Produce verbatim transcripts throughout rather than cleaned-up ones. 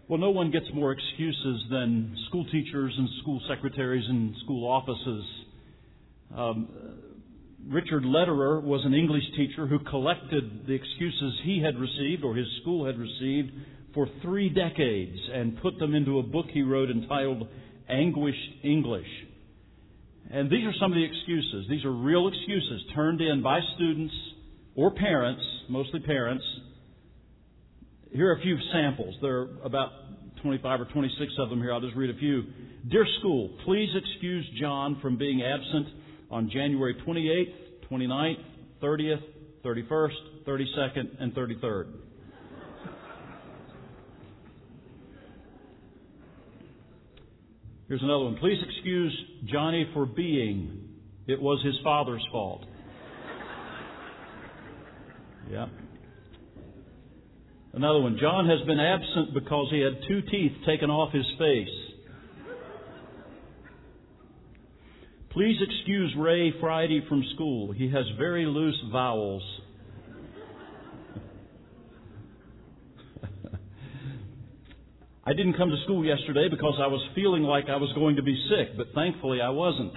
Well, no one gets more excuses than school teachers and school secretaries and school offices. Um, Richard Lederer was an English teacher who collected the excuses he had received or his school had received for three decades and put them into a book he wrote entitled Anguished English. And these are some of the excuses. These are real excuses turned in by students or parents, mostly parents. Here are a few samples. There are about twenty-five or twenty-six of them here. I'll just read a few. Dear school, please excuse John from being absent on January twenty-eighth, twenty-ninth, thirtieth, thirty-first, thirty-second, and thirty-third. Here's another one. Please excuse Johnny for being. It was his father's fault. Yeah. Another one. John has been absent because he had two teeth taken off his face. Please excuse Ray Friday from school. He has very loose vowels. I didn't come to school yesterday because I was feeling like I was going to be sick, but thankfully I wasn't.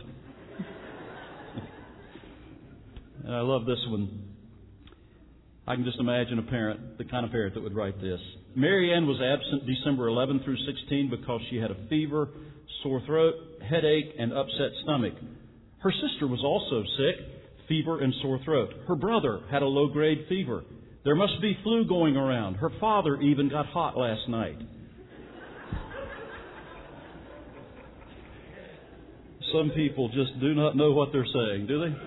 And I love this one. I can just imagine a parent, the kind of parent that would write this. Mary Ann was absent December eleventh through sixteenth because she had a fever, sore throat, headache, and upset stomach. Her sister was also sick, fever and sore throat. Her brother had a low-grade fever. There must be flu going around. Her father even got hot last night. Some people just do not know what they're saying, do they?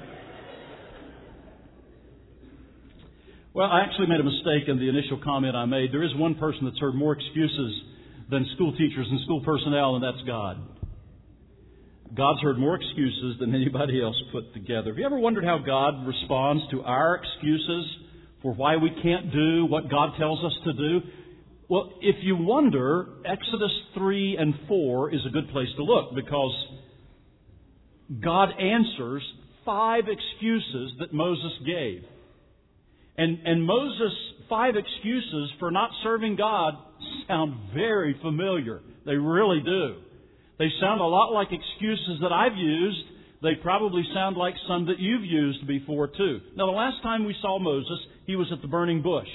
Well, I actually made a mistake in the initial comment I made. There is one person that's heard more excuses than school teachers and school personnel, and that's God. God's heard more excuses than anybody else put together. Have you ever wondered how God responds to our excuses for why we can't do what God tells us to do? Well, if you wonder, Exodus three and four is a good place to look, because God answers five excuses that Moses gave. And, and Moses' five excuses for not serving God sound very familiar. They really do. They sound a lot like excuses that I've used. They probably sound like some that you've used before too. Now, the last time we saw Moses, he was at the burning bush.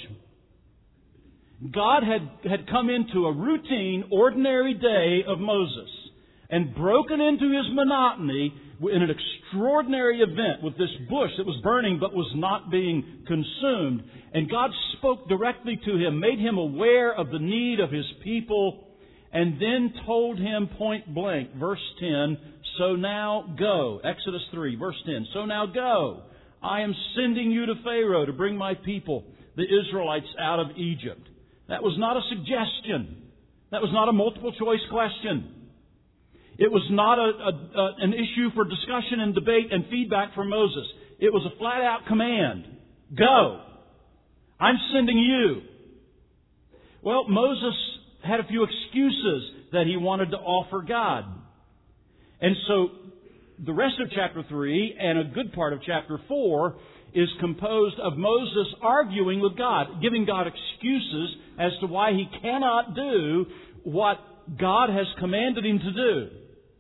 God had, had come into a routine, ordinary day of Moses and broken into his monotony in an extraordinary event with this bush that was burning but was not being consumed. And God spoke directly to him, made him aware of the need of his people, and then told him point blank, verse ten, so now go. Exodus three, verse ten, so now go. I am sending you to Pharaoh to bring my people, the Israelites, out of Egypt. That was not a suggestion. That was not a multiple choice question. It was not a, a, a, an issue for discussion and debate and feedback from Moses. It was a flat-out command. Go. I'm sending you. Well, Moses had a few excuses that he wanted to offer God. And so the rest of chapter three and a good part of chapter four is composed of Moses arguing with God, giving God excuses as to why he cannot do what God has commanded him to do.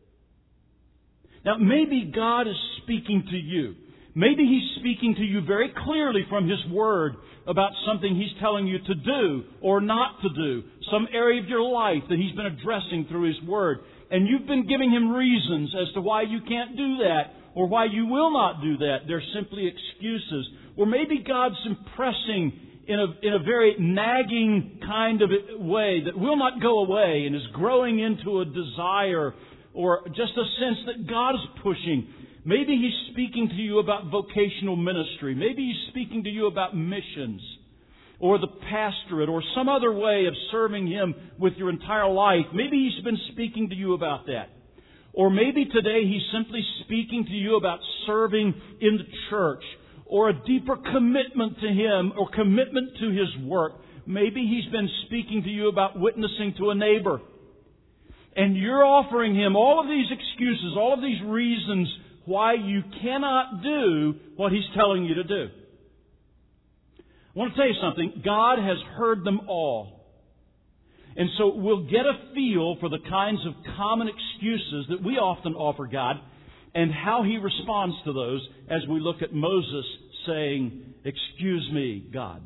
Now, maybe God is speaking to you. Maybe He's speaking to you very clearly from His Word about something He's telling you to do or not to do. Some area of your life that He's been addressing through His Word. And you've been giving Him reasons as to why you can't do that or why you will not do that. They're simply excuses. Or maybe God's impressing in a, in a very nagging kind of way that will not go away and is growing into a desire or just a sense that God is pushing. Maybe He's speaking to you about vocational ministry. Maybe He's speaking to you about missions or the pastorate or some other way of serving Him with your entire life. Maybe He's been speaking to you about that. Or maybe today He's simply speaking to you about serving in the church or a deeper commitment to Him or commitment to His work. Maybe He's been speaking to you about witnessing to a neighbor. And you're offering Him all of these excuses, all of these reasons why you cannot do what He's telling you to do. I want to tell you something. God has heard them all. And so we'll get a feel for the kinds of common excuses that we often offer God and how He responds to those as we look at Moses saying, "Excuse me, God."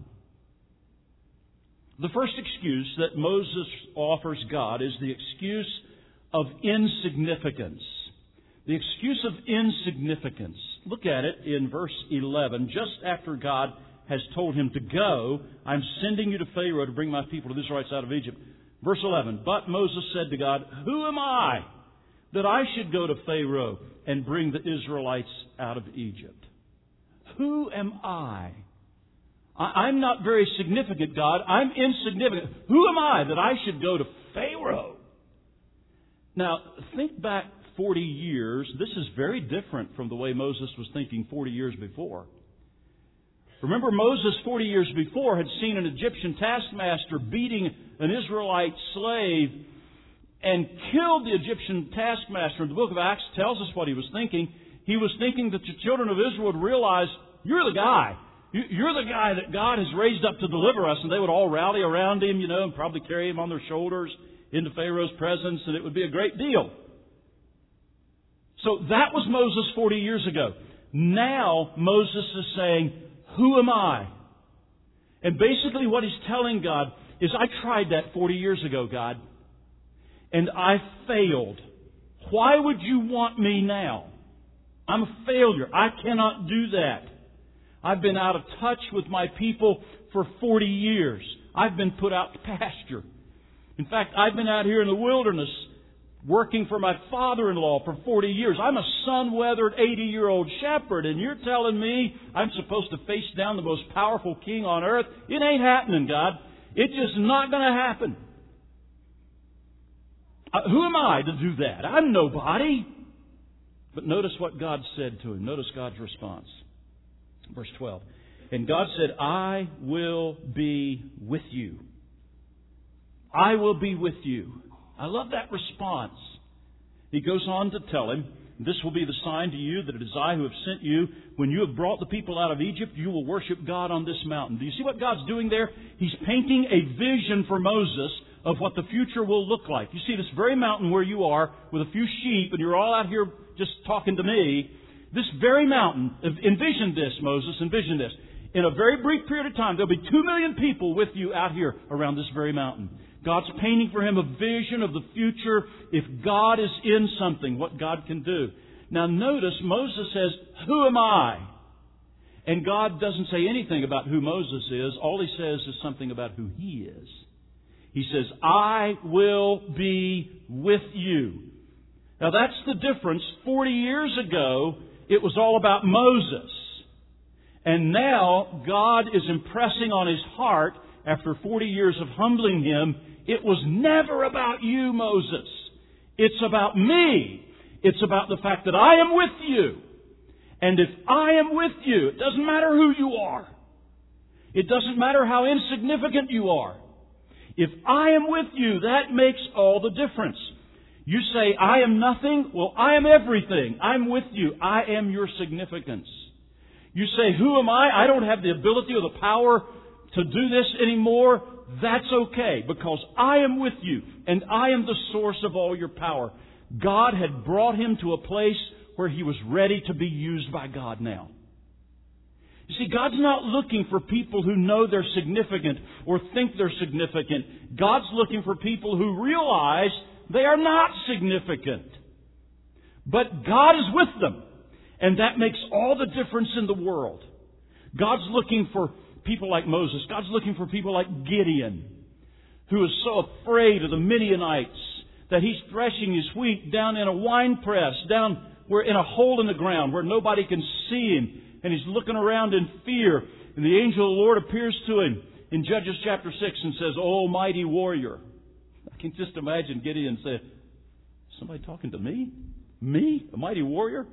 The first excuse that Moses offers God is the excuse of insignificance. The excuse of insignificance. Look at it in verse eleven. Just after God has told him to go, "I'm sending you to Pharaoh to bring my people, the Israelites, out of Egypt." Verse eleven, "But Moses said to God, 'Who am I that I should go to Pharaoh and bring the Israelites out of Egypt?'" Who am I? I'm not very significant, God. I'm insignificant. Who am I that I should go to Pharaoh? Now, think back forty years. This is very different from the way Moses was thinking forty years before. Remember, Moses forty years before had seen an Egyptian taskmaster beating an Israelite slave and killed the Egyptian taskmaster. The book of Acts tells us what he was thinking. He was thinking that the children of Israel would realize, "You're the guy. You're the guy that God has raised up to deliver us." And they would all rally around him, you know, and probably carry him on their shoulders into Pharaoh's presence, and it would be a great deal. So that was Moses forty years ago. Now Moses is saying, "Who am I?" And basically what he's telling God is, "I tried that forty years ago, God, and I failed. Why would you want me now? I'm a failure. I cannot do that. I've been out of touch with my people for forty years. I've been put out to pasture. In fact, I've been out here in the wilderness working for my father-in-law for forty years. I'm a sun-weathered eighty-year-old shepherd, and you're telling me I'm supposed to face down the most powerful king on earth? It ain't happening, God. It's just not going to happen. Uh, who am I to do that? I'm nobody." But notice what God said to him. Notice God's response. Verse twelve. "And God said, I will be with you. I will be with you." I love that response. He goes on to tell him, "This will be the sign to you that it is I who have sent you. When you have brought the people out of Egypt, you will worship God on this mountain." Do you see what God's doing there? He's painting a vision for Moses of what the future will look like. You see this very mountain where you are with a few sheep, and you're all out here just talking to me. This very mountain, envision this, Moses, envision this. In a very brief period of time, there'll be two million people with you out here around this very mountain. God's painting for him a vision of the future. If God is in something, what God can do. Now notice, Moses says, "Who am I?" And God doesn't say anything about who Moses is. All He says is something about who He is. He says, "I will be with you." Now that's the difference. Forty years ago, it was all about Moses. And now God is impressing on his heart, after forty years of humbling him, it was never about you, Moses. It's about me. It's about the fact that I am with you. And if I am with you, it doesn't matter who you are. It doesn't matter how insignificant you are. If I am with you, that makes all the difference. You say, "I am nothing." Well, I am everything. I'm with you. I am your significance. You say, "Who am I? I don't have the ability or the power to do this anymore." That's okay, because I am with you, and I am the source of all your power. God had brought him to a place where he was ready to be used by God now. You see, God's not looking for people who know they're significant or think they're significant. God's looking for people who realize they are not significant. But God is with them. And that makes all the difference in the world. God's looking for people like Moses. God's looking for people like Gideon, who is so afraid of the Midianites that he's threshing his wheat down in a wine press, down where in a hole in the ground where nobody can see him. And he's looking around in fear. And the angel of the Lord appears to him in Judges chapter six and says, "O mighty warrior." I can just imagine Gideon say, "Somebody talking to me? Me? A mighty warrior?"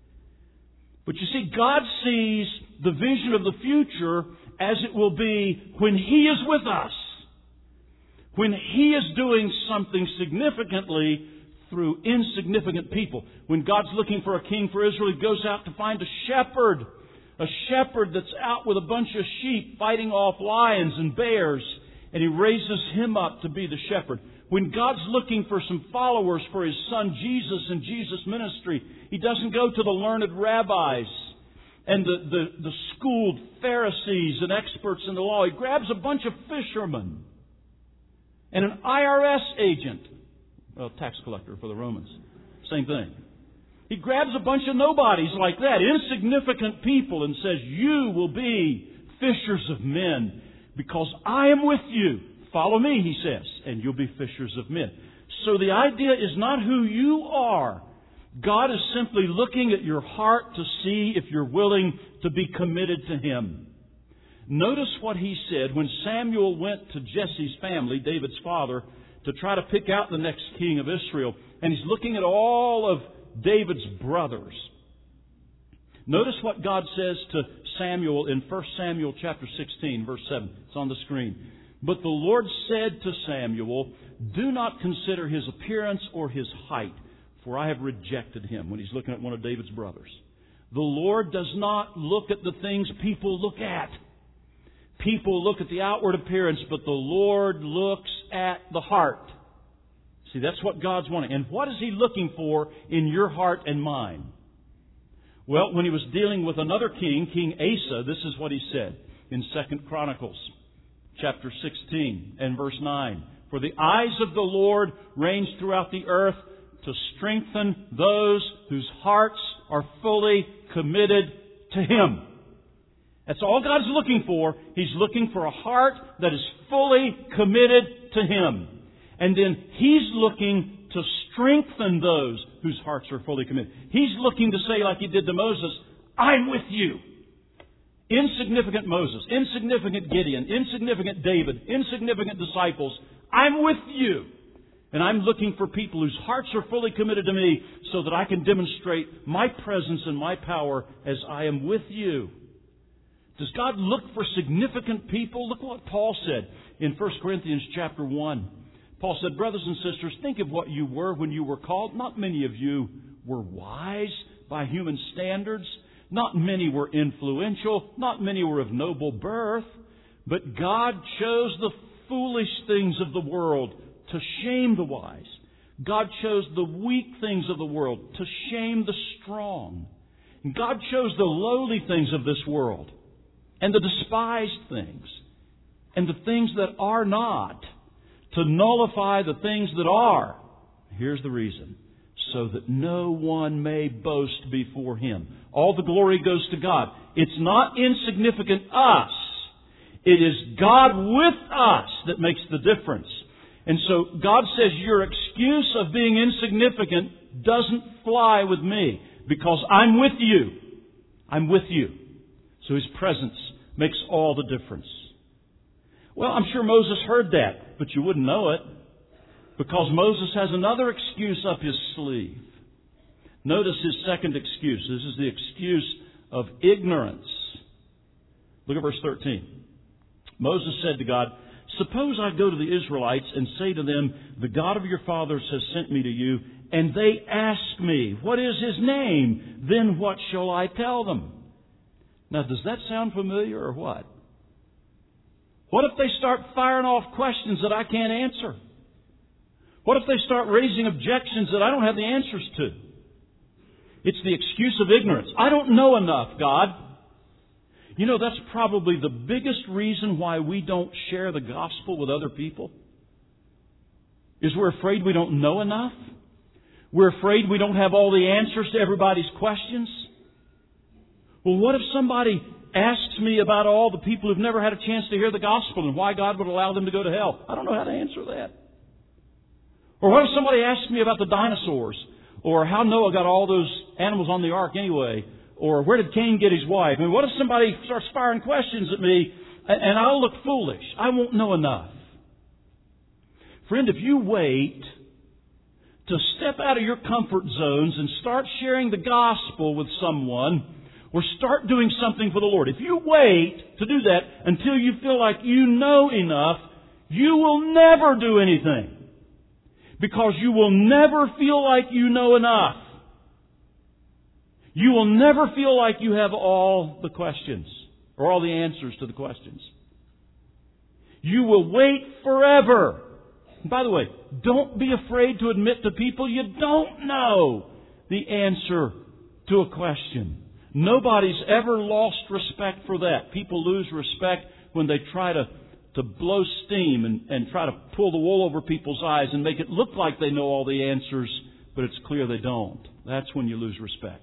But you see, God sees the vision of the future as it will be when He is with us. When He is doing something significantly through insignificant people. When God's looking for a king for Israel, He goes out to find a shepherd. A shepherd that's out with a bunch of sheep fighting off lions and bears. and He raises him up to be the shepherd. When God's looking for some followers for His Son Jesus and Jesus' ministry, He doesn't go to the learned rabbis and the, the, the schooled Pharisees and experts in the law. He grabs a bunch of fishermen and an I R S agent. Well, tax collector for the Romans. Same thing. He grabs a bunch of nobodies like that, insignificant people, and says, "You will be fishers of men because I am with you. Follow me," He says, "and you'll be fishers of men." So the idea is not who you are. God is simply looking at your heart to see if you're willing to be committed to Him. Notice what He said when Samuel went to Jesse's family, David's father, to try to pick out the next king of Israel. And he's looking at all of David's brothers. Notice what God says to Samuel in First Samuel chapter sixteen, verse seven. It's on the screen. "But the Lord said to Samuel, 'Do not consider his appearance or his height, for I have rejected him.'" When he's looking at one of David's brothers. The Lord does not look at the things people look at. People look at the outward appearance, but the Lord looks at the heart. See, that's what God's wanting. And what is He looking for in your heart and mine? Well, when He was dealing with another king, King Asa, this is what He said in Second Chronicles chapter sixteen and verse nine. "For the eyes of the Lord range throughout the earth to strengthen those whose hearts are fully committed to Him." That's all God's looking for. He's looking for a heart that is fully committed to Him. And then He's looking to strengthen those whose hearts are fully committed. He's looking to say, like He did to Moses, "I'm with you." Insignificant Moses, insignificant Gideon, insignificant David, insignificant disciples, I'm with you. And I'm looking for people whose hearts are fully committed to me so that I can demonstrate my presence and my power as I am with you. Does God look for significant people? Look what Paul said in First Corinthians chapter one. Paul said, "Brothers and sisters, think of what you were when you were called. Not many of you were wise by human standards. Not many were influential. Not many were of noble birth. But God chose the foolish things of the world to shame the wise. God chose the weak things of the world to shame the strong. And God chose the lowly things of this world and the despised things and the things that are not to nullify the things that are." Here's the reason. "So that no one may boast before Him." All the glory goes to God. It's not insignificant us. It is God with us that makes the difference. And so God says your excuse of being insignificant doesn't fly with me because I'm with you. I'm with you. So His presence makes all the difference. Well, I'm sure Moses heard that, but you wouldn't know it because Moses has another excuse up his sleeve. Notice his second excuse. This is the excuse of ignorance. Look at verse thirteen. Moses said to God, "Suppose I go to the Israelites and say to them, 'The God of your fathers has sent me to you,' and they ask me, 'What is His name?' Then what shall I tell them?'" Now, does that sound familiar or what? What if they start firing off questions that I can't answer? What if they start raising objections that I don't have the answers to? It's the excuse of ignorance. I don't know enough, God. You know, that's probably the biggest reason why we don't share the gospel with other people. Is we're afraid we don't know enough. We're afraid we don't have all the answers to everybody's questions. Well, what if somebody asks me about all the people who've never had a chance to hear the gospel and why God would allow them to go to hell? I don't know how to answer that. Or what if somebody asks me about the dinosaurs? Or how Noah got all those animals on the ark anyway? Or where did Cain get his wife? I mean, what if somebody starts firing questions at me and I'll look foolish? I won't know enough. Friend, if you wait to step out of your comfort zones and start sharing the gospel with someone, or start doing something for the Lord, if you wait to do that until you feel like you know enough, you will never do anything. Because you will never feel like you know enough. You will never feel like you have all the questions or all the answers to the questions. You will wait forever. And by the way, don't be afraid to admit to people you don't know the answer to a question. Nobody's ever lost respect for that. People lose respect when they try to, to blow steam and, and try to pull the wool over people's eyes and make it look like they know all the answers, but it's clear they don't. That's when you lose respect.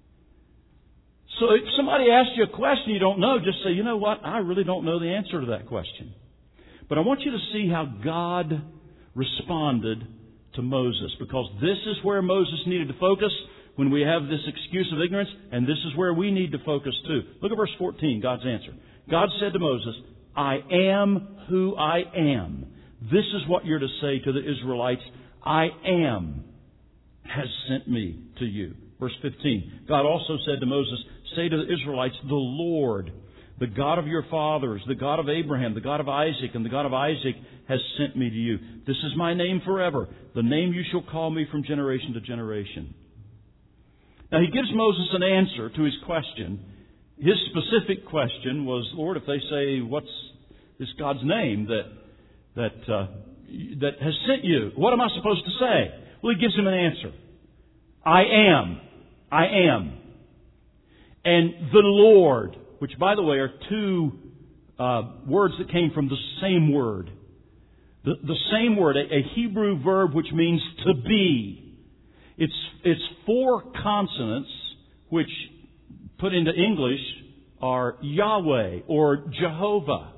So if somebody asks you a question you don't know, just say, you know what, I really don't know the answer to that question. But I want you to see how God responded to Moses, because this is where Moses needed to focus when we have this excuse of ignorance, and this is where we need to focus too. Look at verse fourteen, God's answer. God said to Moses, I am who I am. This is what you're to say to the Israelites. I am has sent me to you. Verse fifteen, God also said to Moses, say to the Israelites, the Lord, the God of your fathers, the God of Abraham, the God of Isaac, and the God of Isaac has sent me to you. This is my name forever, the name you shall call me from generation to generation. Now, he gives Moses an answer to his question. His specific question was, Lord, if they say, what's this God's name that that uh, that has sent you? What am I supposed to say? Well, he gives him an answer. I am. I am. And the Lord, which, by the way, are two uh, words that came from the same word. The, the same word, a, a Hebrew verb which means to be. It's, it's four consonants which, put into English, are Yahweh or Jehovah.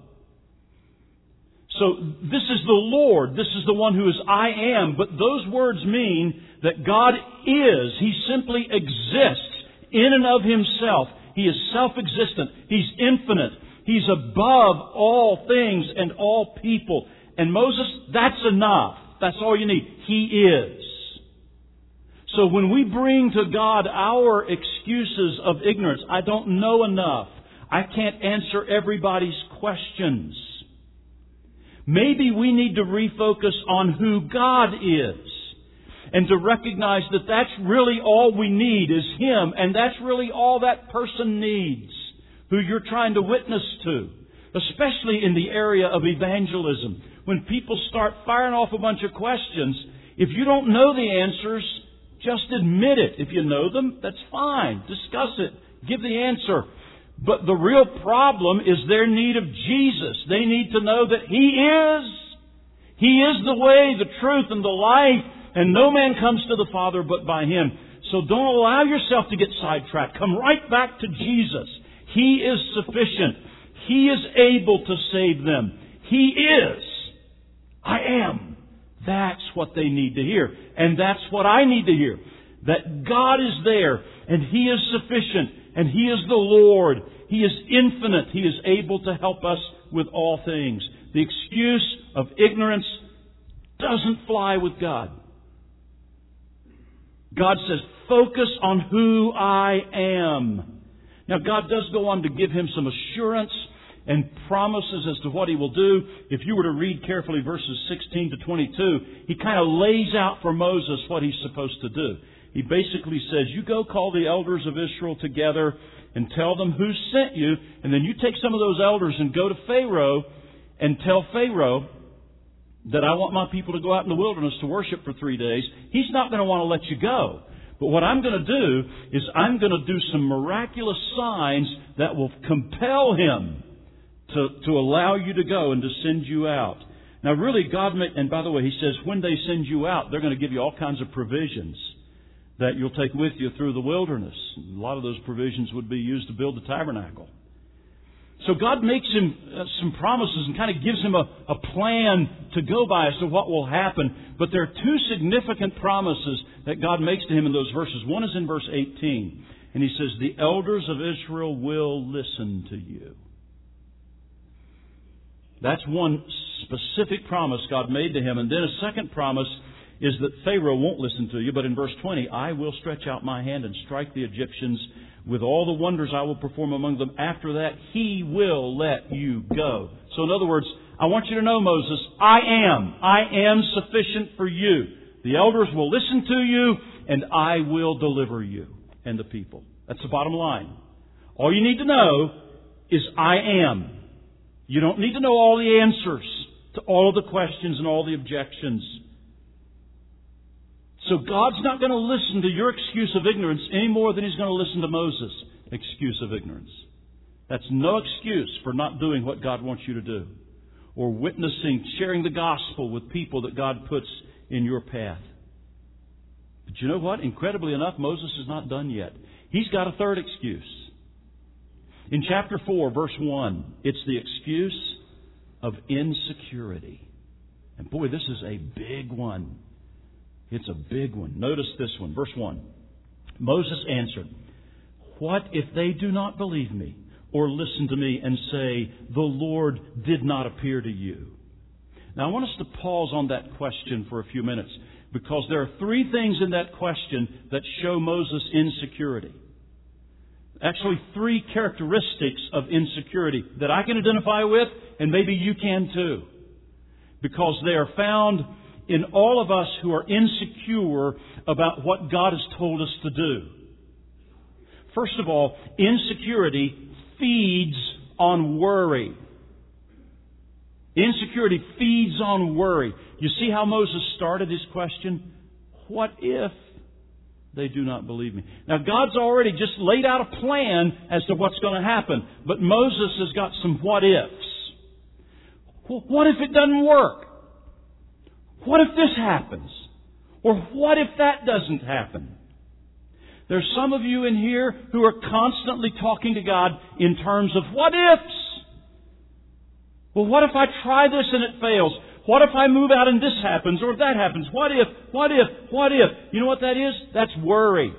So this is the Lord. This is the one who is I am. But those words mean that God is. He simply exists in and of Himself. He is self-existent. He's infinite. He's above all things and all people. And Moses, that's enough. That's all you need. He is. So when we bring to God our excuses of ignorance, I don't know enough, I can't answer everybody's questions, maybe we need to refocus on who God is and to recognize that that's really all we need is Him, and that's really all that person needs who you're trying to witness to, especially in the area of evangelism. When people start firing off a bunch of questions, if you don't know the answers, just admit it. If you know them, that's fine. Discuss it. Give the answer. But the real problem is their need of Jesus. They need to know that He is. He is the way, the truth, and the life. And no man comes to the Father but by Him. So don't allow yourself to get sidetracked. Come right back to Jesus. He is sufficient. He is able to save them. He is. I am. That's what they need to hear. And that's what I need to hear. That God is there, and He is sufficient, and He is the Lord. He is infinite. He is able to help us with all things. The excuse of ignorance doesn't fly with God. God says, focus on who I am. Now, God does go on to give him some assurance and promises as to what He will do. If you were to read carefully verses sixteen to twenty-two, He kind of lays out for Moses what he's supposed to do. He basically says, you go call the elders of Israel together and tell them who sent you, and then you take some of those elders and go to Pharaoh and tell Pharaoh that I want my people to go out in the wilderness to worship for three days. He's not going to want to let you go. But what I'm going to do is I'm going to do some miraculous signs that will compel him to, to allow you to go and to send you out. Now really God, may, and by the way, He says when they send you out, they're going to give you all kinds of provisions that you'll take with you through the wilderness. A lot of those provisions would be used to build the tabernacle. So God makes him uh, some promises and kind of gives him a, a plan to go by as to what will happen. But there are two significant promises that God makes to him in those verses. One is in verse eighteen. And He says, the elders of Israel will listen to you. That's one specific promise God made to him. And then a second promise is that Pharaoh won't listen to you. But in verse twenty, I will stretch out my hand and strike the Egyptians with all the wonders I will perform among them. After that, He will let you go. So in other words, I want you to know, Moses, I am. I am sufficient for you. The elders will listen to you, and I will deliver you and the people. That's the bottom line. All you need to know is I am. You don't need to know all the answers to all of the questions and all the objections. So God's not going to listen to your excuse of ignorance any more than He's going to listen to Moses' excuse of ignorance. That's no excuse for not doing what God wants you to do, or witnessing, sharing the gospel with people that God puts in your path. But you know what? Incredibly enough, Moses is not done yet. He's got a third excuse. In chapter four, verse one, it's the excuse of insecurity. And boy, this is a big one. It's a big one. Notice this one, verse one. Moses answered, "What if they do not believe me or listen to me and say, 'The Lord did not appear to you'?" Now I want us to pause on that question for a few minutes, because there are three things in that question that show Moses' insecurity. Actually, three characteristics of insecurity that I can identify with, and maybe you can too. Because they are found in all of us who are insecure about what God has told us to do. First of all, insecurity feeds on worry. Insecurity feeds on worry. You see how Moses started his question? What if they do not believe me? Now, God's already just laid out a plan as to what's going to happen. But Moses has got some what ifs. What if it doesn't work? What if this happens? Or what if that doesn't happen? There's some of you in here who are constantly talking to God in terms of what ifs. Well, what if I try this and it fails? What if I move out and this happens or that happens? What if, what if, what if? You know what that is? That's worry.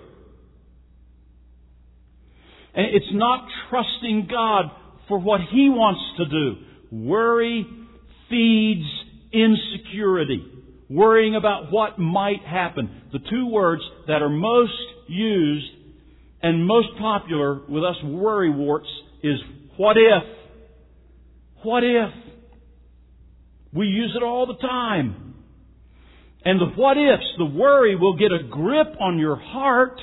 And it's not trusting God for what He wants to do. Worry feeds insecurity. Worrying about what might happen. The two words that are most used and most popular with us worrywarts is what if. What if? We use it all the time. And the what ifs, the worry will get a grip on your heart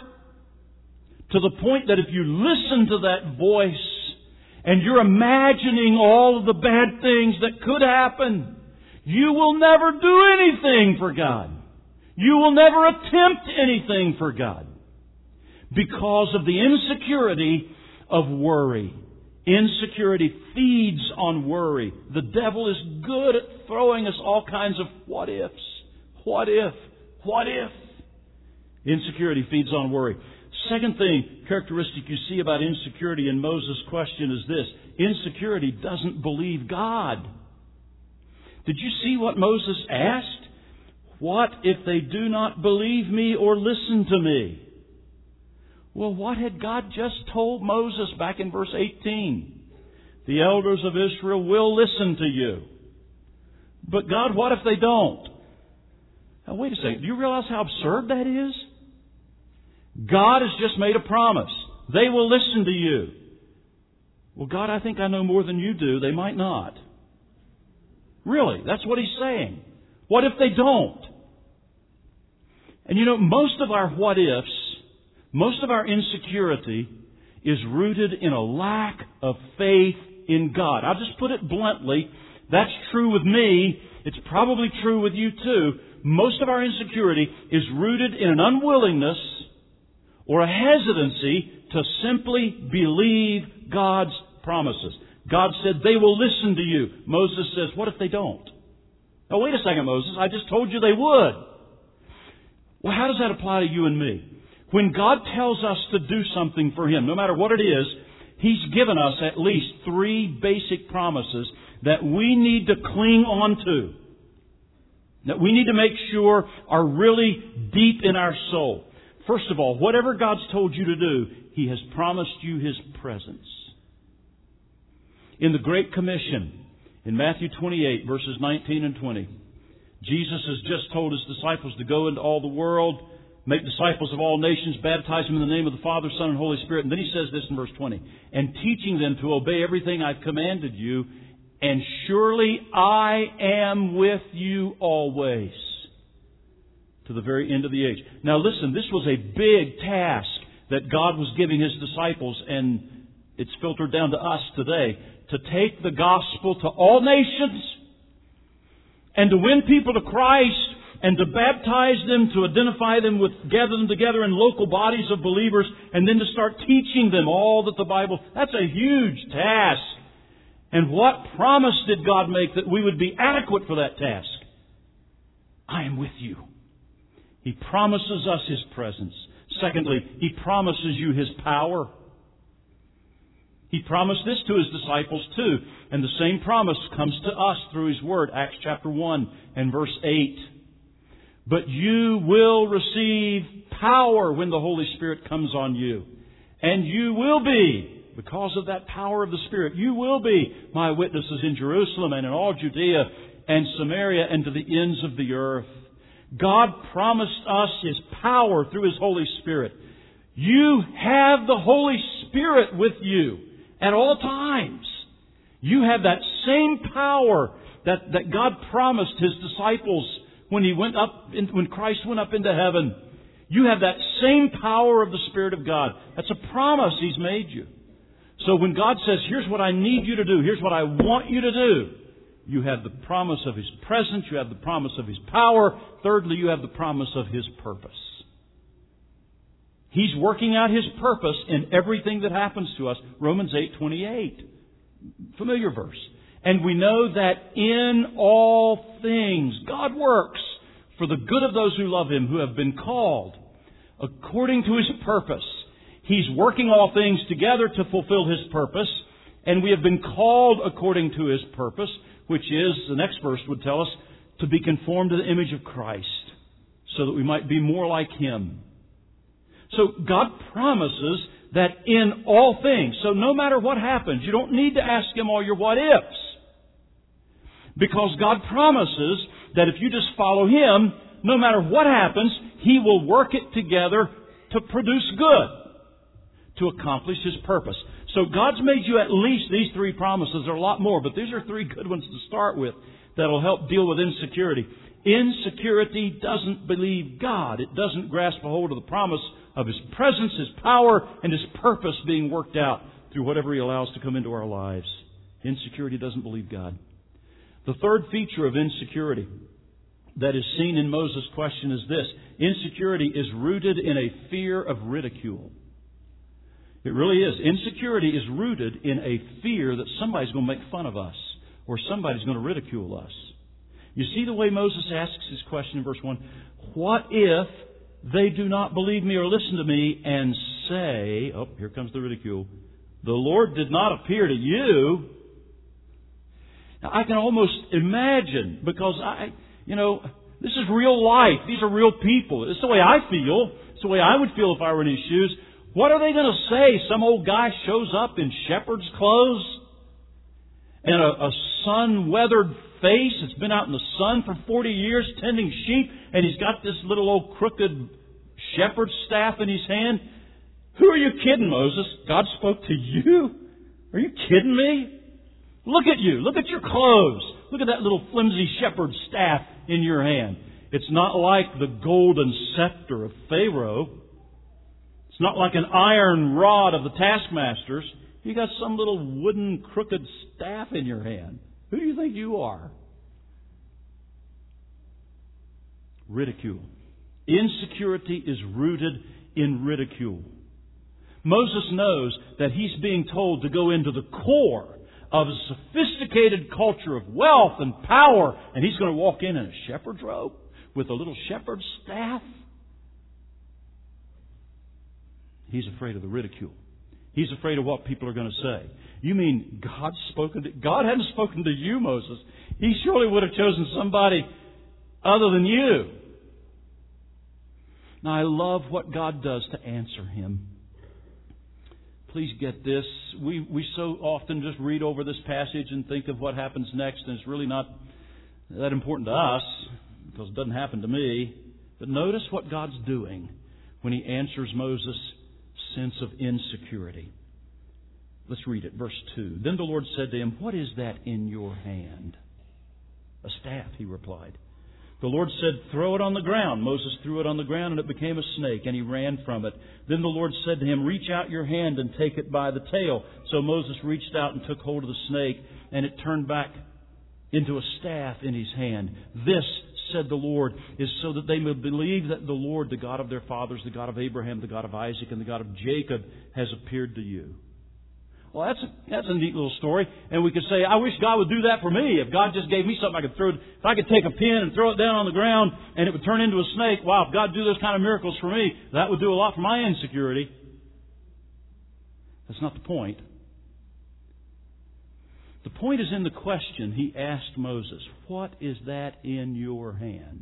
to the point that if you listen to that voice and you're imagining all of the bad things that could happen, you will never do anything for God. You will never attempt anything for God because of the insecurity of worry. Insecurity feeds on worry. The devil is good at throwing us all kinds of what ifs. What if? What if? Insecurity feeds on worry. Second thing, characteristic you see about insecurity in Moses' question is this. Insecurity doesn't believe God. Did you see what Moses asked? What if they do not believe me or listen to me? Well, what had God just told Moses back in verse eighteen? The elders of Israel will listen to you. But God, what if they don't? Now, wait a second. Do you realize how absurd that is? God has just made a promise. They will listen to you. Well, God, I think I know more than you do. They might not. Really, that's what He's saying. What if they don't? And you know, most of our what ifs, most of our insecurity is rooted in a lack of faith in God. I'll just put it bluntly. That's true with me. It's probably true with you too. Most of our insecurity is rooted in an unwillingness or a hesitancy to simply believe God's promises. God said they will listen to you. Moses says, what if they don't? Now wait a second, Moses. I just told you they would. Well, how does that apply to you and me? When God tells us to do something for Him, no matter what it is, He's given us at least three basic promises that we need to cling on to. That we need to make sure are really deep in our soul. First of all, whatever God's told you to do, He has promised you His presence. In the Great Commission, in Matthew twenty-eight, verses nineteen and twenty, Jesus has just told His disciples to go into all the world, make disciples of all nations, baptize them in the name of the Father, Son, and Holy Spirit. And then He says this in verse twenty, and teaching them to obey everything I've commanded you, and surely I am with you always, to the very end of the age. Now listen, this was a big task that God was giving His disciples, and it's filtered down to us today, to take the gospel to all nations and to win people to Christ and to baptize them, to identify them with, gather them together in local bodies of believers, and then to start teaching them all that the Bible... That's a huge task. And what promise did God make that we would be adequate for that task? I am with you. He promises us His presence. Secondly, He promises you His power. He promised this to His disciples too. And the same promise comes to us through His Word. Acts chapter one and verse eight. But you will receive power when the Holy Spirit comes on you. And you will be, because of that power of the Spirit, you will be my witnesses in Jerusalem and in all Judea and Samaria and to the ends of the earth. God promised us His power through His Holy Spirit. You have the Holy Spirit with you at all times. You have that same power that, that God promised His disciples when He went up, in, when Christ went up into heaven. You have that same power of the Spirit of God. That's a promise He's made you. So when God says, here's what I need you to do, here's what I want you to do, you have the promise of His presence, you have the promise of His power. Thirdly, you have the promise of His purpose. He's working out His purpose in everything that happens to us. Romans eight twenty-eight. Familiar verse. And we know that in all things God works for the good of those who love Him, who have been called according to His purpose. He's working all things together to fulfill His purpose. And we have been called according to His purpose, which is, the next verse would tell us, to be conformed to the image of Christ, so that we might be more like Him. So God promises that in all things, so no matter what happens, you don't need to ask Him all your what-ifs. Because God promises that if you just follow Him, no matter what happens, He will work it together to produce good, to accomplish His purpose. So God's made you at least these three promises. There are a lot more, but these are three good ones to start with that will help deal with insecurity. Insecurity doesn't believe God. It doesn't grasp a hold of the promise of His presence, His power, and His purpose being worked out through whatever He allows to come into our lives. Insecurity doesn't believe God. The third feature of insecurity that is seen in Moses' question is this. Insecurity is rooted in a fear of ridicule. It really is. Insecurity is rooted in a fear that somebody's going to make fun of us or somebody's going to ridicule us. You see the way Moses asks his question in verse one? What if they do not believe me or listen to me and say, oh, here comes the ridicule, the Lord did not appear to you? Now, I can almost imagine, because I, you know, this is real life. These are real people. It's the way I feel. It's the way I would feel if I were in his shoes. What are they going to say? Some old guy shows up in shepherd's clothes and a, a sun-weathered face that's been out in the sun for forty years tending sheep, and he's got this little old crooked shepherd's staff in his hand. Who are you kidding, Moses? God spoke to you? Are you kidding me? Look at you. Look at your clothes. Look at that little flimsy shepherd's staff in your hand. It's not like the golden scepter of Pharaoh. It's not like an iron rod of the taskmasters. You got some little wooden crooked staff in your hand. Who do you think you are? Ridicule. Insecurity is rooted in ridicule. Moses knows that he's being told to go into the core of a sophisticated culture of wealth and power, and he's going to walk in in a shepherd's robe with a little shepherd's staff. He's afraid of the ridicule. He's afraid of what people are going to say. You mean God's spoken to... God hadn't spoken to you, Moses. He surely would have chosen somebody other than you. Now, I love what God does to answer him. Please get this. We, we so often just read over this passage and think of what happens next, and it's really not that important to us because it doesn't happen to me. But notice what God's doing when he answers Moses' sense of insecurity. Let's read it, verse two. Then the Lord said to him, "What is that in your hand?" "A staff," he replied. The Lord said, throw it on the ground. Moses threw it on the ground, and it became a snake, and he ran from it. Then the Lord said to him, reach out your hand and take it by the tail. So Moses reached out and took hold of the snake, and it turned back into a staff in his hand. This, said the Lord, is so that they may believe that the Lord, the God of their fathers, the God of Abraham, the God of Isaac, and the God of Jacob, has appeared to you. Well, that's a, that's a neat little story. And we could say, I wish God would do that for me. If God just gave me something I could throw, if I could take a pin and throw it down on the ground and it would turn into a snake, wow, if God would do those kind of miracles for me, that would do a lot for my insecurity. That's not the point. The point is in the question he asked Moses, what is that in your hand?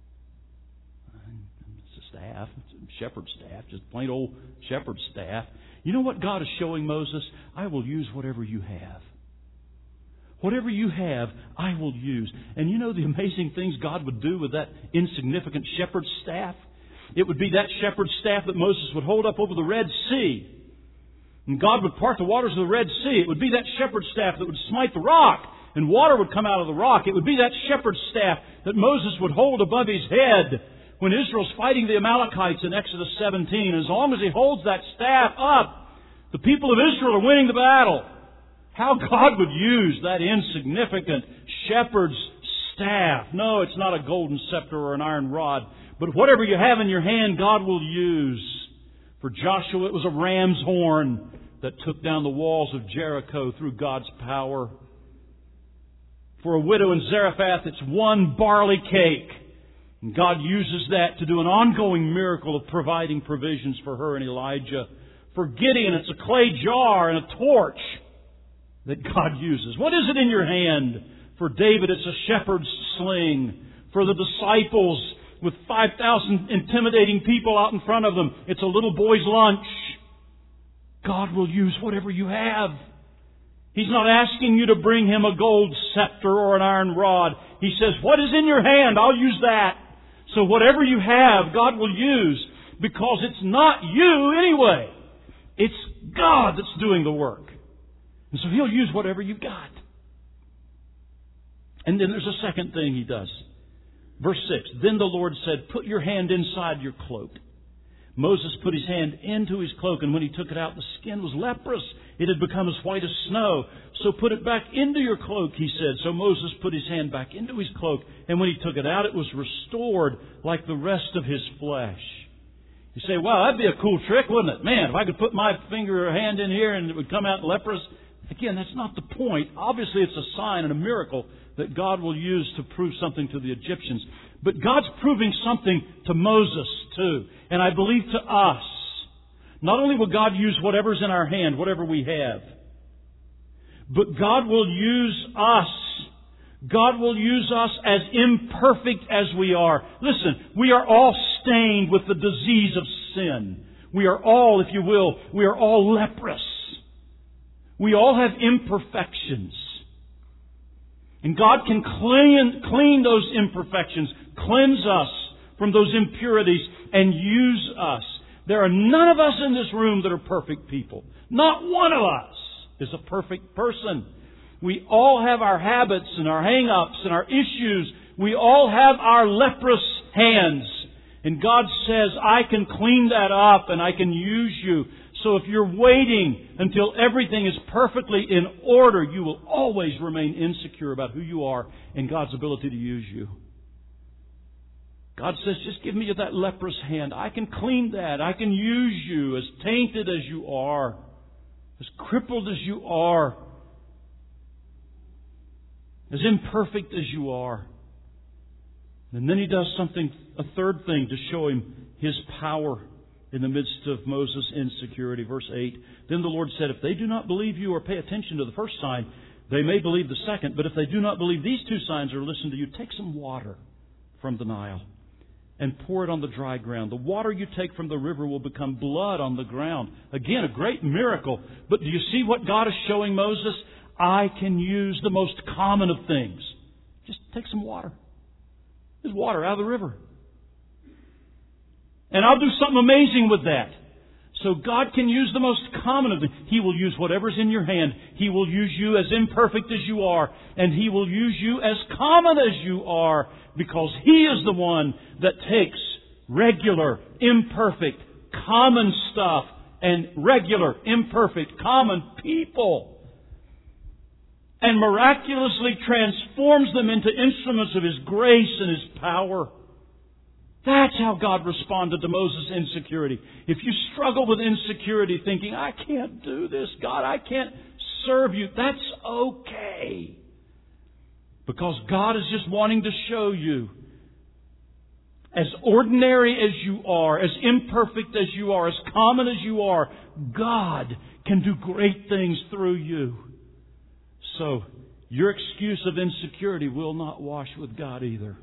It's a staff. It's a shepherd's staff, just plain old shepherd's staff. You know what God is showing Moses? I will use whatever you have. Whatever you have, I will use. And you know the amazing things God would do with that insignificant shepherd's staff? It would be that shepherd's staff that Moses would hold up over the Red Sea. And God would part the waters of the Red Sea. It would be that shepherd's staff that would smite the rock, and water would come out of the rock. It would be that shepherd's staff that Moses would hold above his head when Israel's fighting the Amalekites in Exodus seventeen. As long as he holds that staff up, the people of Israel are winning the battle. How God would use that insignificant shepherd's staff. No, it's not a golden scepter or an iron rod, but whatever you have in your hand, God will use. For Joshua, it was a ram's horn that took down the walls of Jericho through God's power. For a widow in Zarephath, it's one barley cake. And God uses that to do an ongoing miracle of providing provisions for her and Elijah. For Gideon, it's a clay jar and a torch that God uses. What is it in your hand? For David, it's a shepherd's sling. For the disciples, with five thousand intimidating people out in front of them, it's a little boy's lunch. God will use whatever you have. He's not asking you to bring Him a gold scepter or an iron rod. He says, what is in your hand? I'll use that. So whatever you have, God will use, because it's not you anyway. It's God that's doing the work. And so He'll use whatever you've got. And then there's a second thing He does. Verse six, then the Lord said, put your hand inside your cloak. Moses put his hand into his cloak, and when he took it out, the skin was leprous. It had become as white as snow. So put it back into your cloak, he said. So Moses put his hand back into his cloak, and when he took it out, it was restored like the rest of his flesh. You say, wow, that'd be a cool trick, wouldn't it? Man, if I could put my finger or hand in here and it would come out leprous. Again, that's not the point. Obviously, it's a sign and a miracle that God will use to prove something to the Egyptians. But God's proving something to Moses too. And I believe to us. Not only will God use whatever's in our hand, whatever we have, but God will use us. God will use us as imperfect as we are. Listen, we are all stained with the disease of sin. We are all, if you will, we are all leprous. We all have imperfections. And God can clean, clean those imperfections, cleanse us from those impurities, and use us. There are none of us in this room that are perfect people. Not one of us is a perfect person. We all have our habits and our hang-ups and our issues. We all have our leprous hands. And God says, I can clean that up and I can use you. So if you're waiting until everything is perfectly in order, you will always remain insecure about who you are and God's ability to use you. God says, just give me that leprous hand. I can clean that. I can use you, as tainted as you are, as crippled as you are, as imperfect as you are. And then He does something, a third thing, to show him His power in the midst of Moses' insecurity. Verse eight, then the Lord said, if they do not believe you or pay attention to the first sign, they may believe the second. But if they do not believe these two signs or listen to you, take some water from the Nile and pour it on the dry ground. The water you take from the river will become blood on the ground. Again, a great miracle. But do you see what God is showing Moses? I can use the most common of things. Just take some water. There's water out of the river. And I'll do something amazing with that. So God can use the most common of them. He will use whatever's in your hand. He will use you as imperfect as you are. And He will use you as common as you are, because He is the one that takes regular, imperfect, common stuff and regular, imperfect, common people and miraculously transforms them into instruments of His grace and His power. That's how God responded to Moses' insecurity. If you struggle with insecurity thinking, I can't do this, God, I can't serve you, that's okay. Because God is just wanting to show you, as ordinary as you are, as imperfect as you are, as common as you are, God can do great things through you. So, your excuse of insecurity will not wash with God either.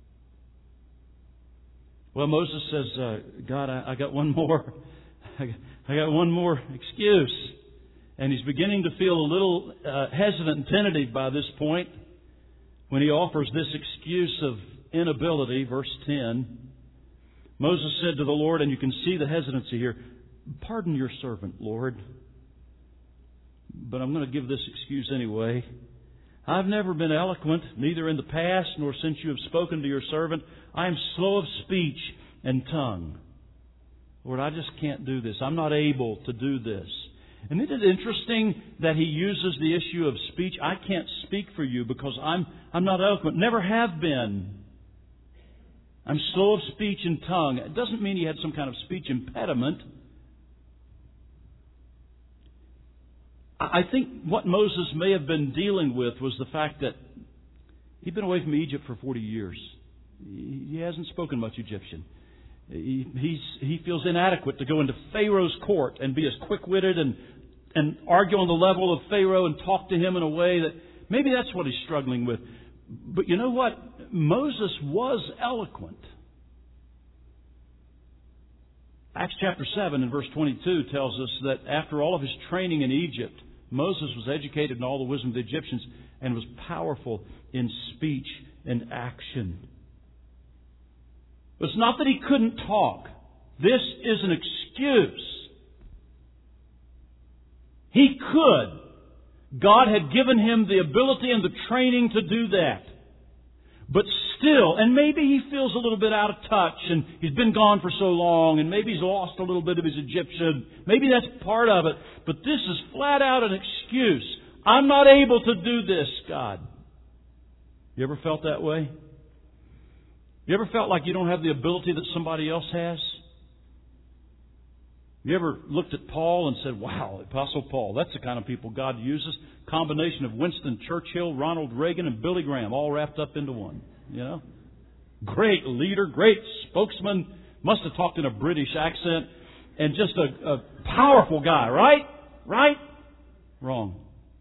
Well, Moses says, uh, God, I, I got one more, I got one more excuse. And he's beginning to feel a little uh, hesitant and tentative by this point when he offers this excuse of inability, verse ten. Moses said to the Lord, and you can see the hesitancy here, pardon your servant, Lord. But I'm going to give this excuse anyway. I've never been eloquent, neither in the past nor since you have spoken to your servant. I am slow of speech and tongue. Lord, I just can't do this. I'm not able to do this. And isn't it interesting that he uses the issue of speech? I can't speak for you because I'm I'm not eloquent. Never have been. I'm slow of speech and tongue. It doesn't mean he had some kind of speech impediment. I think what Moses may have been dealing with was the fact that he'd been away from Egypt for forty years. He hasn't spoken much Egyptian. He, he's, he feels inadequate to go into Pharaoh's court and be as quick-witted and, and argue on the level of Pharaoh and talk to him in a way that maybe that's what he's struggling with. But you know what? Moses was eloquent. Acts chapter seven and verse twenty-two tells us that after all of his training in Egypt, Moses was educated in all the wisdom of the Egyptians and was powerful in speech and action. It's not that he couldn't talk. This is an excuse. He could. God had given him the ability and the training to do that. But still, and maybe he feels a little bit out of touch and he's been gone for so long and maybe he's lost a little bit of his Egyptian. Maybe that's part of it. But this is flat out an excuse. I'm not able to do this, God. You ever felt that way? You ever felt like you don't have the ability that somebody else has? You ever looked at Paul and said, wow, Apostle Paul, that's the kind of people God uses. Combination of Winston Churchill, Ronald Reagan, and Billy Graham all wrapped up into one. You know? Great leader, great spokesman, must have talked in a British accent, and just a, a powerful guy, right? Right? Wrong.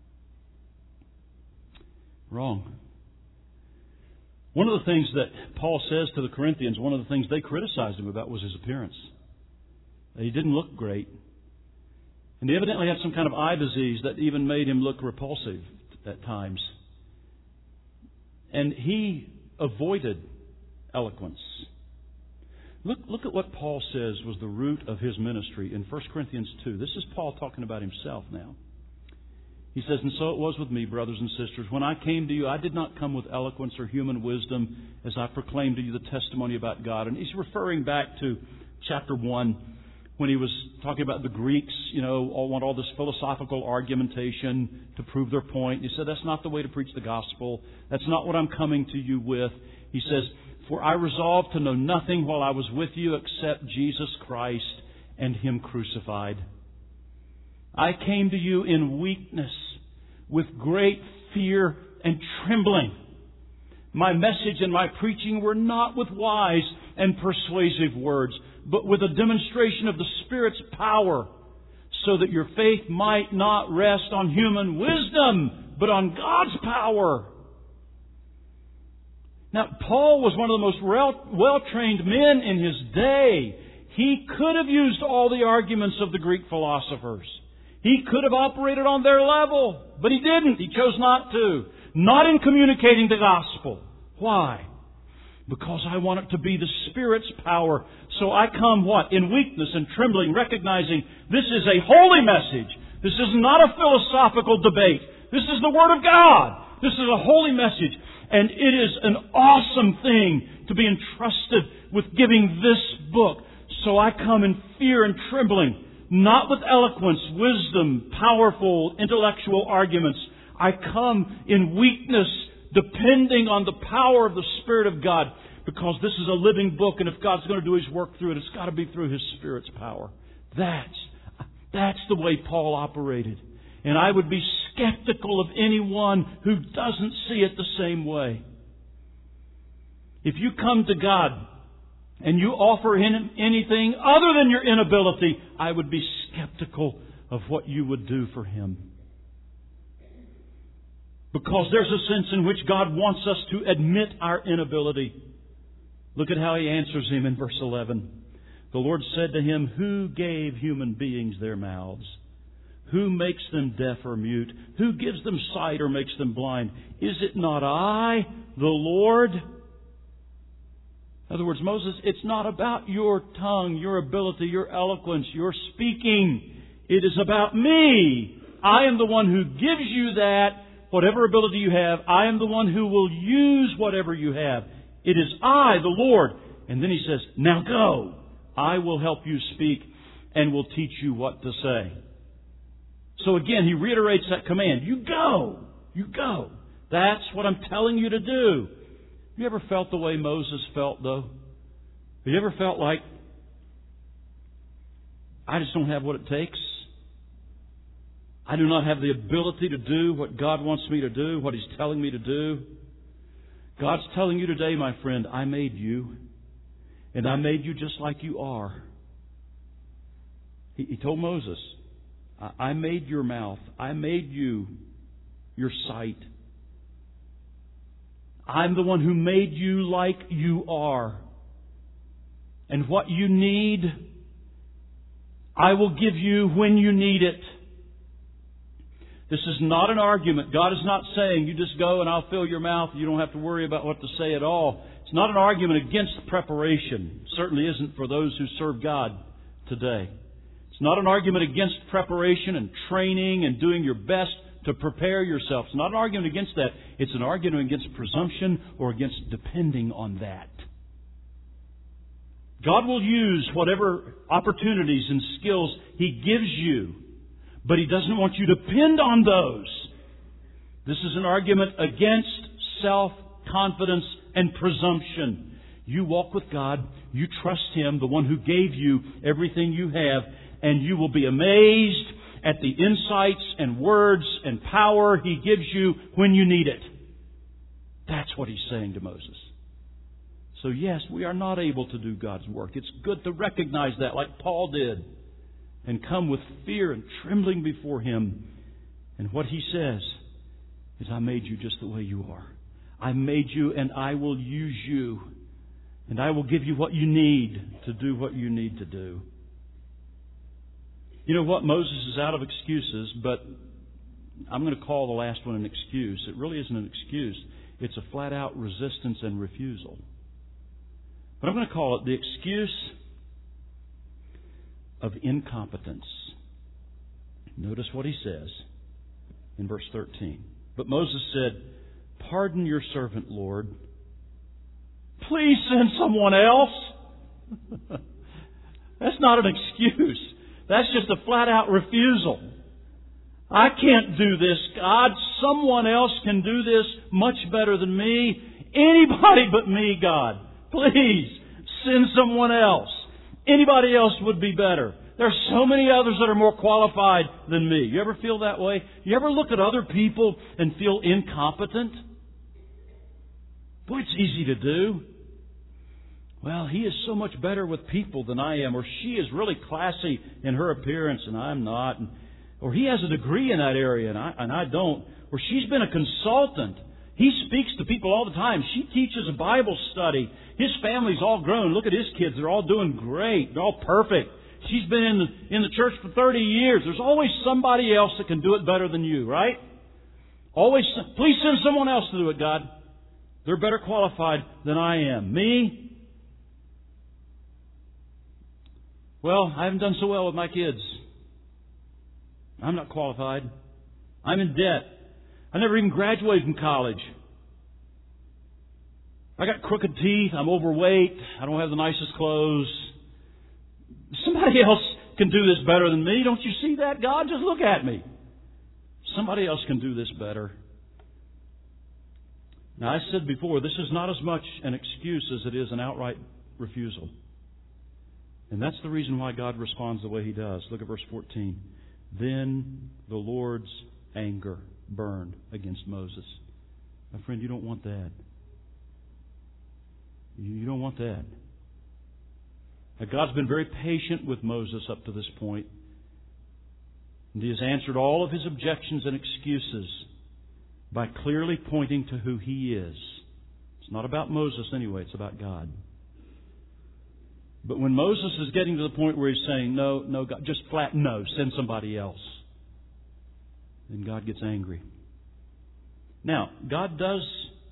Wrong. One of the things that Paul says to the Corinthians, one of the things they criticized him about was his appearance. He didn't look great. And he evidently had some kind of eye disease that even made him look repulsive at times. And he avoided eloquence. Look, look at what Paul says was the root of his ministry in First Corinthians two. This is Paul talking about himself now. He says, and so it was with me, brothers and sisters. When I came to you, I did not come with eloquence or human wisdom as I proclaimed to you the testimony about God. And he's referring back to chapter one when he was talking about the Greeks, you know, all want all this philosophical argumentation to prove their point. He said, that's not the way to preach the gospel. That's not what I'm coming to you with. He says, for I resolved to know nothing while I was with you except Jesus Christ and Him crucified. I came to you in weakness, with great fear and trembling. My message and my preaching were not with wise and persuasive words, but with a demonstration of the Spirit's power, so that your faith might not rest on human wisdom, but on God's power. Now, Paul was one of the most well-trained men in his day. He could have used all the arguments of the Greek philosophers. He could have operated on their level, but he didn't. He chose not to. Not in communicating the gospel. Why? because I want it to be the Spirit's power. So I come, what? In weakness and trembling, recognizing this is a holy message. This is not a philosophical debate. This is the Word of God. This is a holy message. And it is an awesome thing to be entrusted with giving this book. So I come in fear and trembling, not with eloquence, wisdom, powerful, intellectual arguments. I come in weakness, depending on the power of the Spirit of God, because this is a living book, and if God's going to do His work through it, it's got to be through His Spirit's power. That's, that's the way Paul operated. And I would be skeptical of anyone who doesn't see it the same way. If you come to God and you offer Him anything other than your inability, I would be skeptical of what you would do for Him. Because there's a sense in which God wants us to admit our inability. Look at how He answers him in verse eleven. The Lord said to him, "Who gave human beings their mouths? Who makes them deaf or mute? Who gives them sight or makes them blind? Is it not I, the Lord?" In other words, Moses, it's not about your tongue, your ability, your eloquence, your speaking. It is about me. I am the one who gives you that, whatever ability you have. I am the one who will use whatever you have. It is I, the Lord. And then He says, now go. I will help you speak and will teach you what to say. So again, He reiterates that command. You go. You go. That's what I'm telling you to do. Have you ever felt the way Moses felt, though? Have you ever felt like, I just don't have what it takes? I do not have the ability to do what God wants me to do, what He's telling me to do. God's telling you today, my friend, I made you. And I made you just like you are. He, he told Moses, I made your mouth. I made you your sight. I'm the one who made you like you are. And what you need, I will give you when you need it. This is not an argument. God is not saying, you just go and I'll fill your mouth. You don't have to worry about what to say at all. It's not an argument against preparation. It certainly isn't for those who serve God today. It's not an argument against preparation and training and doing your best to prepare yourself. It's not an argument against that. It's an argument against presumption or against depending on that. God will use whatever opportunities and skills He gives you, but He doesn't want you to depend on those. This is an argument against self-confidence and presumption. You walk with God, you trust Him, the one who gave you everything you have, and you will be amazed at the insights and words and power He gives you when you need it. That's what He's saying to Moses. So yes, we are not able to do God's work. It's good to recognize that, like Paul did, and come with fear and trembling before Him. And what He says is, I made you just the way you are. I made you and I will use you. And I will give you what you need to do what you need to do. You know what? Moses is out of excuses, but I'm going to call the last one an excuse. It really isn't an excuse. It's a flat-out resistance and refusal. But I'm going to call it the excuse of incompetence. Notice what he says in verse thirteen. But Moses said, "Pardon your servant, Lord. Please send someone else." That's not an excuse. That's just a flat-out refusal. I can't do this, God. Someone else can do this much better than me. Anybody but me, God. Please, send someone else. Anybody else would be better. There are so many others that are more qualified than me. You ever feel that way? You ever look at other people and feel incompetent? Boy, it's easy to do. Well, he is so much better with people than I am. Or she is really classy in her appearance and I'm not. And, or he has a degree in that area and I, and I don't. Or she's been a consultant. He speaks to people all the time. She teaches a Bible study. His family's all grown. Look at his kids. They're all doing great. They're all perfect. She's been in the, in the church for thirty years. There's always somebody else that can do it better than you, right? Always, please send someone else to do it, God. They're better qualified than I am. Me? Well, I haven't done so well with my kids. I'm not qualified. I'm in debt. I never even graduated from college. I got crooked teeth. I'm overweight. I don't have the nicest clothes. Somebody else can do this better than me. Don't you see that, God? Just look at me. Somebody else can do this better. Now, I said before, this is not as much an excuse as it is an outright refusal. And that's the reason why God responds the way He does. Look at verse fourteen. Then the Lord's anger burned against Moses. My friend, you don't want that. You don't want that. Now, God's been very patient with Moses up to this point. And He has answered all of his objections and excuses by clearly pointing to who He is. It's not about Moses anyway, it's about God. But when Moses is getting to the point where he's saying, no, no, God, just flat no, send somebody else, then God gets angry. Now, God does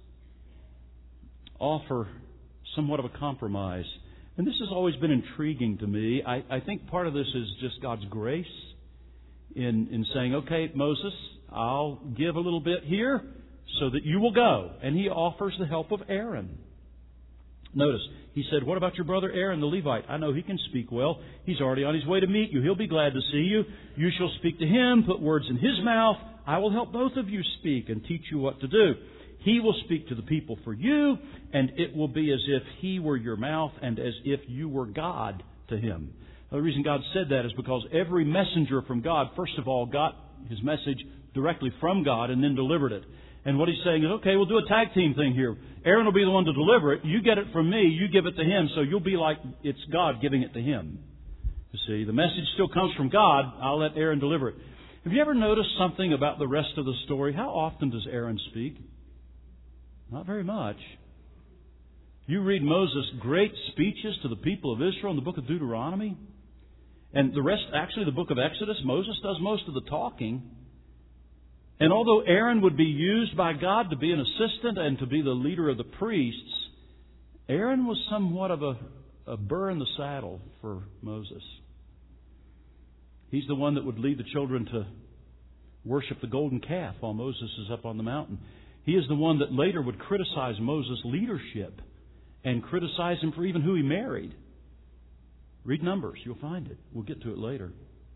offer somewhat of a compromise. And this has always been intriguing to me. I, I think part of this is just God's grace in, in saying, okay, Moses, I'll give a little bit here so that you will go. And He offers the help of Aaron. Notice, He said, what about your brother Aaron the Levite? I know he can speak well. He's already on his way to meet you. He'll be glad to see you. You shall speak to him, put words in his mouth. I will help both of you speak and teach you what to do. He will speak to the people for you, and it will be as if He were your mouth and as if you were God to him. Now, the reason God said that is because every messenger from God, first of all, got his message directly from God and then delivered it. And what He's saying is, okay, we'll do a tag team thing here. Aaron will be the one to deliver it. You get it from me. You give it to him. So you'll be like it's God giving it to him. You see, the message still comes from God. I'll let Aaron deliver it. Have you ever noticed something about the rest of the story? How often does Aaron speak? Not very much. You read Moses' great speeches to the people of Israel in the book of Deuteronomy. And the rest, actually the book of Exodus, Moses does most of the talking. And although Aaron would be used by God to be an assistant and to be the leader of the priests, Aaron was somewhat of a, a burr in the saddle for Moses. He's the one that would lead the children to worship the golden calf while Moses is up on the mountain. He is the one that later would criticize Moses' leadership and criticize him for even who he married. Read Numbers, you'll find it. We'll get to it later.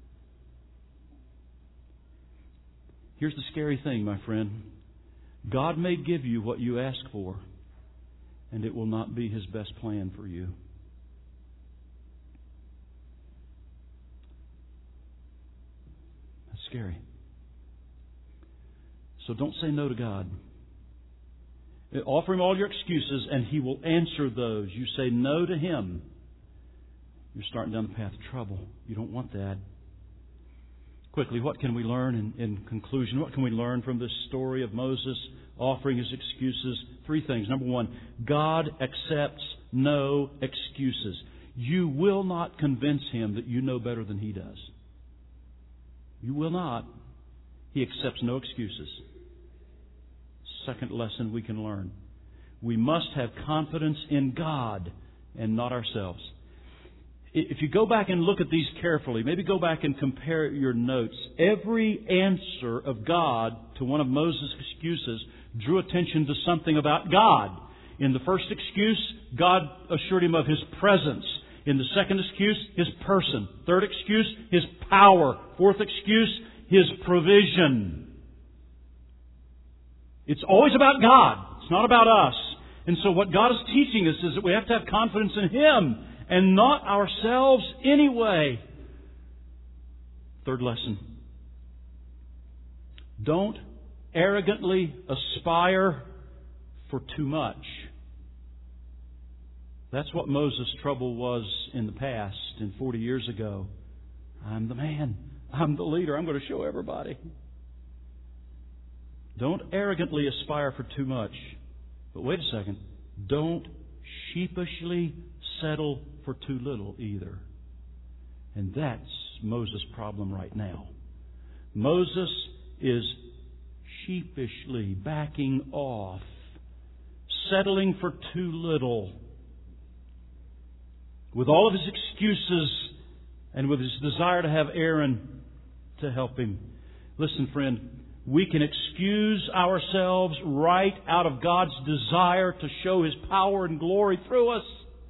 Here's the scary thing, my friend. God may give you what you ask for, and it will not be His best plan for you. That's scary. So don't say no to God. Offer Him all your excuses, and He will answer those. You say no to Him, you're starting down the path of trouble. You don't want that. Quickly, what can we learn in, in conclusion? What can we learn from this story of Moses offering his excuses? Three things. Number one, God accepts no excuses. You will not convince Him that you know better than He does. You will not. He accepts no excuses. Second lesson we can learn. We must have confidence in God and not ourselves. If you go back and look at these carefully, maybe go back and compare your notes. Every answer of God to one of Moses' excuses drew attention to something about God. In the first excuse, God assured him of His presence. In the second excuse, His person. Third excuse, His power. Fourth excuse, His provision. It's always about God. It's not about us. And so what God is teaching us is that we have to have confidence in Him and not ourselves anyway. Third lesson. Don't arrogantly aspire for too much. That's what Moses' trouble was in the past and forty years ago. I'm the man. I'm the leader. I'm going to show everybody. Don't arrogantly aspire for too much. But wait a second. Don't sheepishly settle for too little either. And that's Moses' problem right now. Moses is sheepishly backing off, settling for too little. With all of his excuses and with his desire to have Aaron to help him. Listen, friend, we can excuse ourselves right out of God's desire to show His power and glory through us.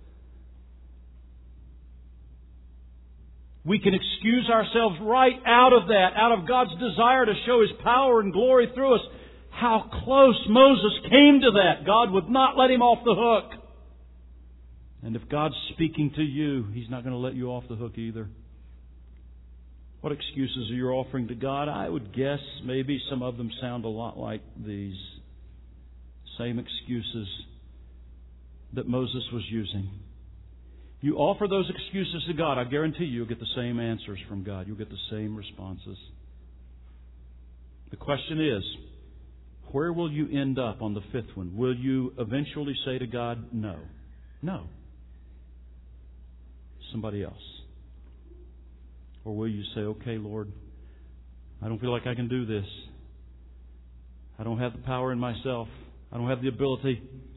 We can excuse ourselves right out of that, out of God's desire to show His power and glory through us. How close Moses came to that. God would not let him off the hook. And if God's speaking to you, He's not going to let you off the hook either. What excuses are you offering to God? I would guess maybe some of them sound a lot like these. Same excuses that Moses was using. You offer those excuses to God, I guarantee you, you'll get the same answers from God. You'll get the same responses. The question is, where will you end up on the fifth one? Will you eventually say to God, no? No. Somebody else. Or will you say, okay, Lord, I don't feel like I can do this. I don't have the power in myself. I don't have the ability.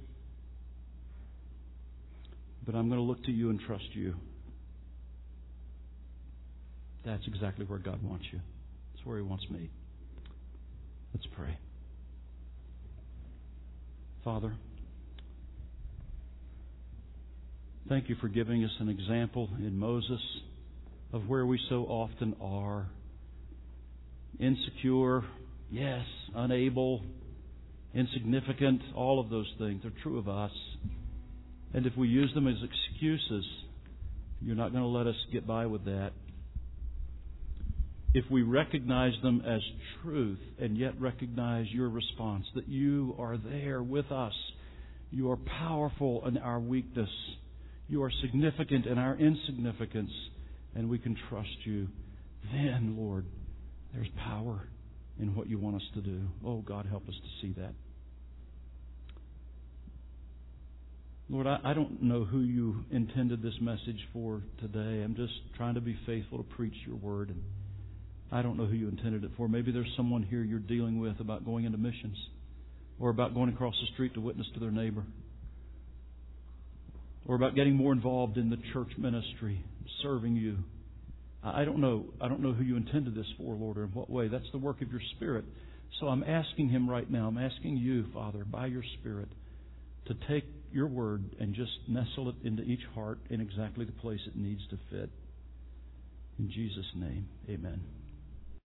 But I'm going to look to You and trust You. That's exactly where God wants you. That's where He wants me. Let's pray. Father, thank You for giving us an example in Moses of where we so often are. Insecure, yes, unable, insignificant, all of those things are true of us. And if we use them as excuses, You're not going to let us get by with that. If we recognize them as truth and yet recognize Your response, that You are there with us. You are powerful in our weakness. You are significant in our insignificance. And we can trust You. Then, Lord, there's power in what You want us to do. Oh, God, help us to see that. Lord, I, I don't know who You intended this message for today. I'm just trying to be faithful to preach Your Word. And I don't know who You intended it for. Maybe there's someone here You're dealing with about going into missions, or about going across the street to witness to their neighbor, or about getting more involved in the church ministry, serving You. I don't know. I don't know who You intended this for, Lord, or in what way. That's the work of Your Spirit. So I'm asking Him right now. I'm asking You, Father, by Your Spirit, to take Your Word and just nestle it into each heart in exactly the place it needs to fit. In Jesus' name, amen.